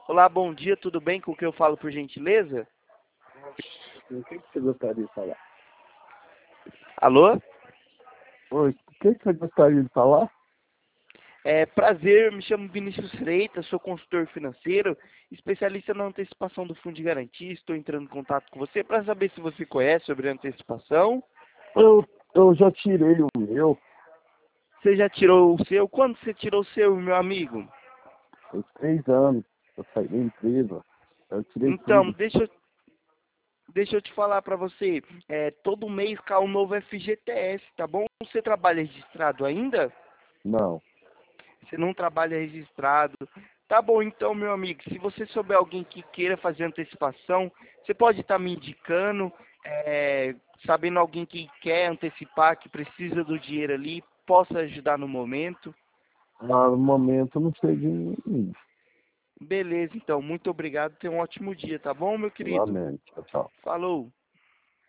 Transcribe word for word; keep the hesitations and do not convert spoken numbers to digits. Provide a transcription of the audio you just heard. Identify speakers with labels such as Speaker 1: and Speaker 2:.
Speaker 1: Olá, bom dia, tudo bem? Com o que eu falo, por gentileza?
Speaker 2: O que, que você gostaria de falar?
Speaker 1: Alô?
Speaker 2: Oi, o que, que você gostaria de falar?
Speaker 1: É, prazer, me chamo Vinícius Freitas, sou consultor financeiro, especialista na antecipação do fundo de garantia. Estou entrando em contato com você para saber se você conhece sobre antecipação.
Speaker 2: Eu, eu já tirei o meu,
Speaker 1: Você já tirou o seu? Quando você tirou o seu, meu amigo?
Speaker 2: tem três anos, eu saí da empresa, eu tirei
Speaker 1: Então,
Speaker 2: tudo.
Speaker 1: deixa eu, deixa eu te falar para você, é, todo mês cai um novo F G T S, tá bom? Você trabalha registrado ainda?
Speaker 2: Não,
Speaker 1: Você não trabalha registrado. Tá bom, então, meu amigo, se você souber alguém que queira fazer antecipação, você pode estar me indicando, é, sabendo alguém que quer antecipar, que precisa do dinheiro ali, possa ajudar no momento.
Speaker 2: ah, no momento eu não sei de ninguém.
Speaker 1: Beleza, então, muito obrigado, tenha um ótimo dia, tá bom, meu querido?
Speaker 2: Lamento, tchau, tchau.
Speaker 1: Falou!